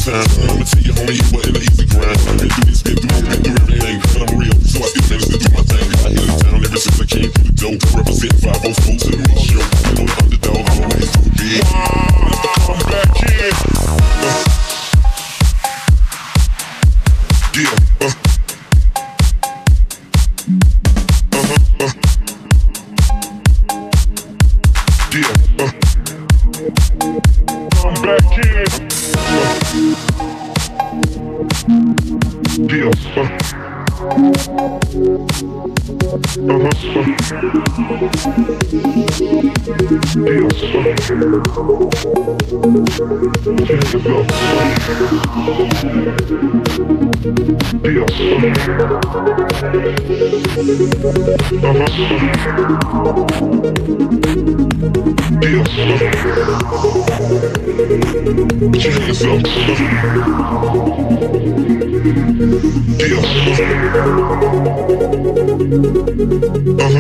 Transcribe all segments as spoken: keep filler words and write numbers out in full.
time. I'ma tell you, homie, it wasn't an easy grind. Been through this, been through, been through everything, but I'm real, so I still managed to do my thing. I held it down ever since I came through the door. Representing five oh four to the real show. You know the underdog always so big. Let the come back in. Uh. Yeah, uh. Uh-huh, uh. Yeah, uh. Come back in. Uh. Yeah, uh. Uh-huh, uh. Yeah,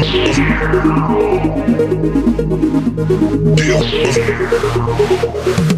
uh-huh. Yeah.